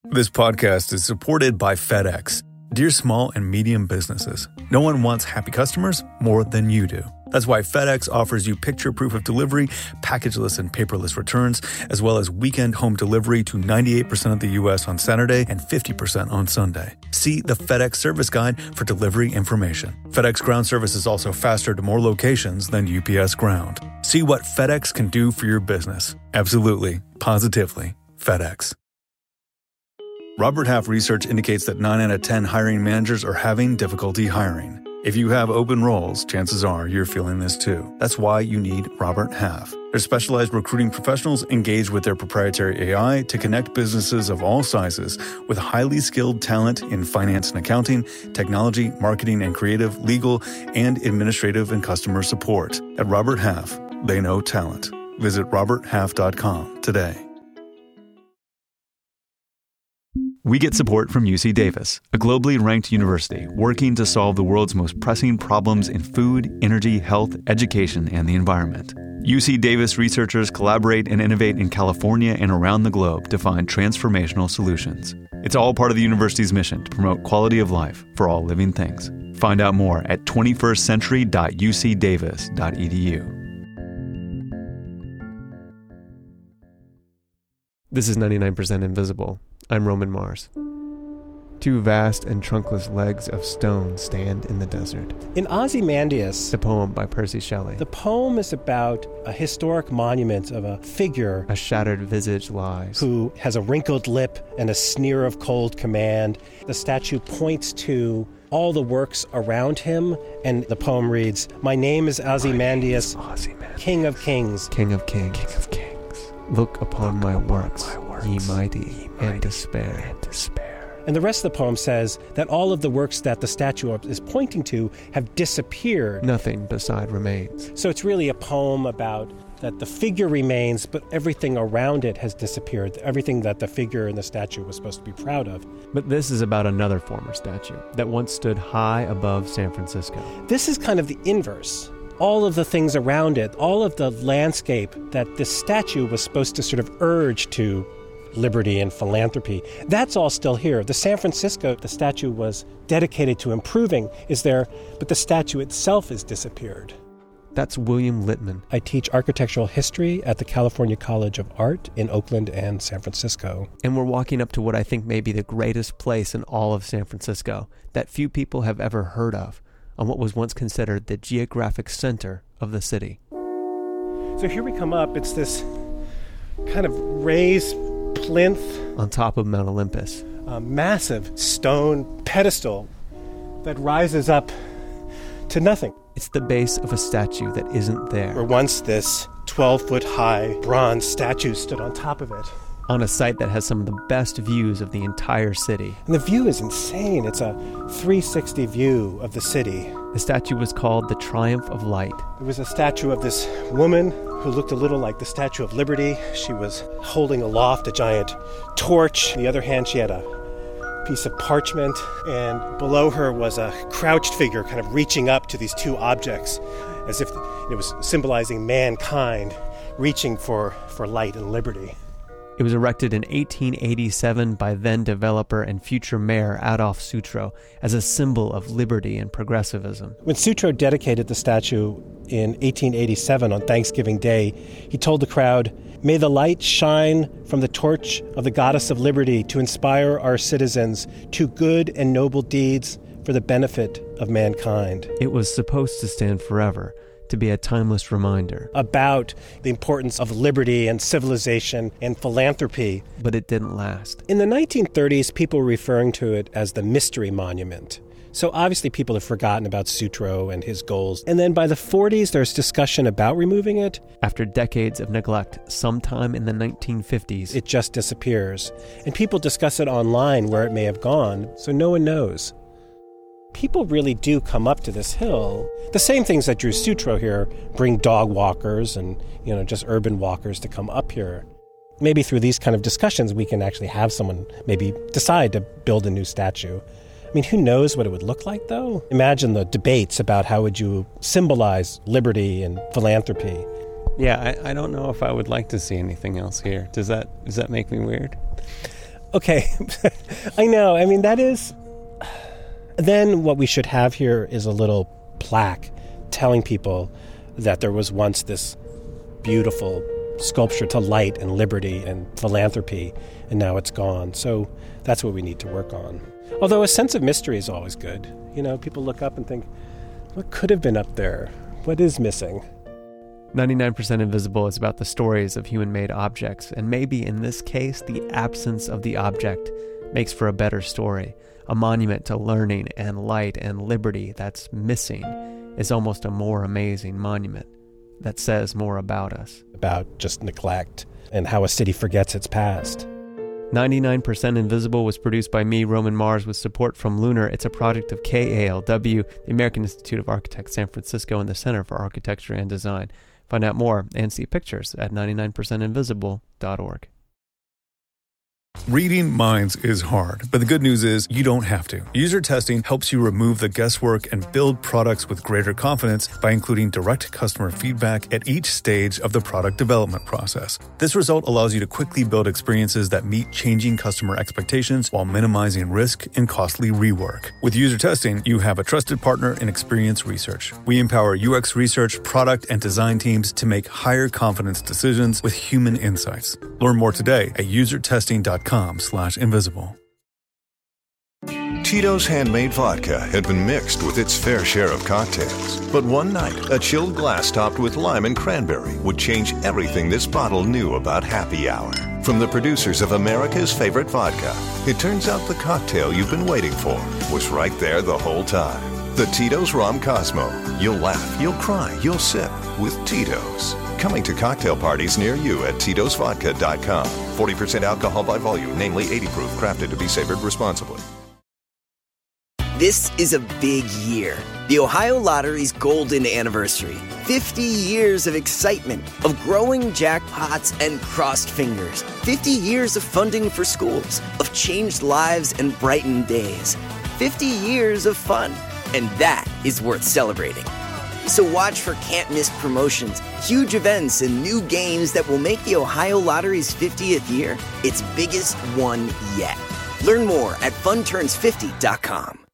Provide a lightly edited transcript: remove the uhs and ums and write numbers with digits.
This podcast is supported by FedEx. Dear small and medium businesses, no one wants happy customers more than you do. That's why FedEx offers you picture proof of delivery, packageless and paperless returns, as well as weekend home delivery to 98% of the U.S. on Saturday and 50% on Sunday. See the FedEx service guide for delivery information. FedEx Ground service is also faster to more locations than UPS Ground. See what FedEx can do for your business. Absolutely, positively, FedEx. Robert Half research indicates that 9 out of 10 hiring managers are having difficulty hiring. If you have open roles, chances are you're feeling this too. That's why you need Robert Half. Their specialized recruiting professionals engage with their proprietary AI to connect businesses of all sizes with highly skilled talent in finance and accounting, technology, marketing and creative, legal, and administrative and customer support. At Robert Half, they know talent. Visit roberthalf.com today. We get support from UC Davis, a globally ranked university working to solve the world's most pressing problems in food, energy, health, education, and the environment. UC Davis researchers collaborate and innovate in California and around the globe to find transformational solutions. It's all part of the university's mission to promote quality of life for all living things. Find out more at 21stcentury.ucdavis.edu. This is 99% Invisible. I'm Roman Mars. Two vast and trunkless legs of stone stand in the desert. In Ozymandias, The poem by Percy Shelley. the poem is about a historic monument of a figure A shattered visage lies. who has a wrinkled lip and a sneer of cold command. The statue points to all the works around him, and the poem reads, "My name is Ozymandias, King of Kings." King of Kings. King of Kings. Look upon my works, ye mighty, and despair. And the rest of the poem says that all of the works that the statue is pointing to have disappeared. Nothing beside remains. So it's really a poem about that the figure remains, but everything around it has disappeared. Everything that the figure in the statue was supposed to be proud of. But this is about another former statue that once stood high above San Francisco. This is kind of the inverse. All of the things around it, all of the landscape that this statue was supposed to sort of urge to liberty and philanthropy, that's all still here. The San Francisco the statue was dedicated to improving is there, but the statue itself has disappeared. That's William Littman. I teach architectural history at the California College of Art in Oakland and San Francisco. And we're walking up to what I think may be the greatest place in all of San Francisco that few people have ever heard of, on what was once considered the geographic center of the city. So here we come up. It's this kind of raised plinth, on top of Mount Olympus. a massive stone pedestal that rises up to nothing. It's the base of a statue that isn't Where there, once this 12-foot-high bronze statue stood on top of it. on a site that has some of the best views of the entire city. And the view is insane. It's a 360 view of the city. The statue was called the Triumph of Light. There was a statue of this woman who looked a little like the Statue of Liberty. She was holding aloft a giant torch. On the other hand, she had a piece of parchment, and below her was a crouched figure kind of reaching up to these two objects as if it was symbolizing mankind reaching for light and liberty. It was erected in 1887 by then developer and future mayor Adolph Sutro as a symbol of liberty and progressivism. When Sutro dedicated the statue in 1887 on Thanksgiving Day, he told the crowd, "May the light shine from the torch of the goddess of liberty to inspire our citizens to good and noble deeds for the benefit of mankind." It was supposed to stand forever, to be a timeless reminder. About the importance of liberty and civilization and philanthropy. But it didn't last. In the 1930s, people were referring to it as the Mystery Monument. So obviously people have forgotten about Sutro and his goals. And then by the 40s, there's discussion about removing it. After decades of neglect, sometime in the 1950s, It just disappears. And people discuss it online where it may have gone, so no one knows. People really do come up to this hill. The same things that drew Sutro here bring dog walkers and, just urban walkers to come up here. Maybe through these kind of discussions, we can actually have someone maybe decide to build a new statue. I mean, who knows what it would look like, though? Imagine the debates about how would you symbolize liberty and philanthropy. Yeah, I don't know if I would like to see anything else here. Does that make me weird? Okay, I know. I mean, that is... Then what we should have here is a little plaque telling people that there was once this beautiful sculpture to light and liberty and philanthropy, and now it's gone. So that's what we need to work on. Although a sense of mystery is always good. You know, people look up and think, what could have been up there? What is missing? 99% Invisible is about the stories of human-made objects, and maybe in this case, the absence of the object makes for a better story. A monument to learning and light and liberty that's missing is almost a more amazing monument that says more about us. About just neglect and how a city forgets its past. 99% Invisible was produced by me, Roman Mars, with support from Lunar. It's a project of KALW, the American Institute of Architects San Francisco, and the Center for Architecture and Design. Find out more and see pictures at 99percentinvisible.org. Reading minds is hard, but the good news is you don't have to. User testing helps you remove the guesswork and build products with greater confidence by including direct customer feedback at each stage of the product development process. This result allows you to quickly build experiences that meet changing customer expectations while minimizing risk and costly rework. With user testing, you have a trusted partner in Experience Research. We empower UX research, product, and design teams to make higher confidence decisions with human insights. Learn more today at usertesting.com/invisible. Tito's handmade vodka had been mixed with its fair share of cocktails. But one night, a chilled glass topped with lime and cranberry would change everything this bottle knew about happy hour. From the producers of America's favorite vodka, it turns out the cocktail you've been waiting for was right there the whole time. The Tito's Rom Cosmo. You'll laugh, you'll cry, you'll sip with Tito's. Coming to cocktail parties near you at Tito'sVodka.com. 40% alcohol by volume, namely 80 proof, crafted to be savored responsibly. This is a big year. The Ohio Lottery's golden anniversary. 50 years of excitement, of growing jackpots and crossed fingers. 50 years of funding for schools, of changed lives and brightened days. 50 years of fun, and that is worth celebrating. So watch for can't-miss promotions, huge events, and new games that will make the Ohio Lottery's 50th year its biggest one yet. Learn more at funturns50.com.